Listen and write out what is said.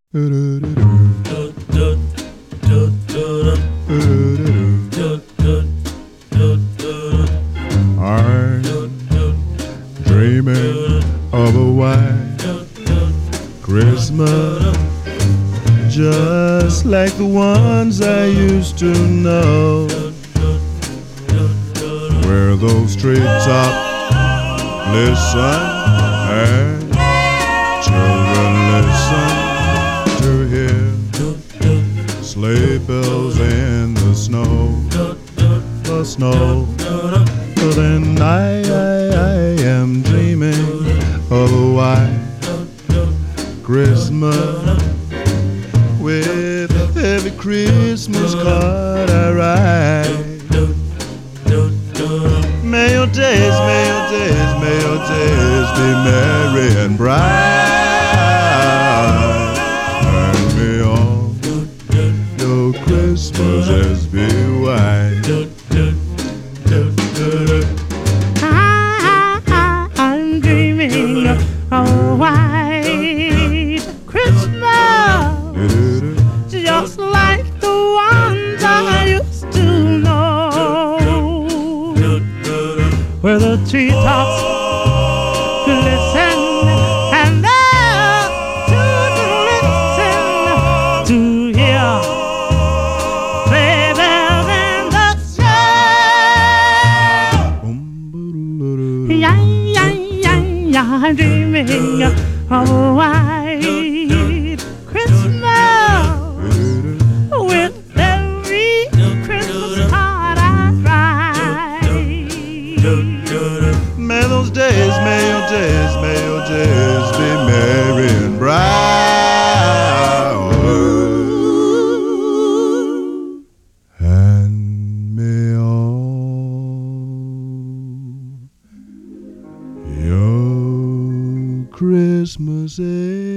I'm dreaming of a white Christmas, just like the ones I used to know, where those treetops listen and children listen to hear sleigh bells in the snow, the snow. So then I am dreaming of a white Christmas, with every Christmas card I write. May your days, may your days, may your days be merry and bright, and may all your Christmases be white. I'm dreaming of a white Christmas, just like the ones I used to know, where the treetops glisten and the children listen to hear sleigh bells in the snow. Yeah, yeah, yeah, yeah, I'm dreaming of a white Christmas, with every Christmas card I write. May those days, may your days, may your days be merry and bright, and may all your Christmases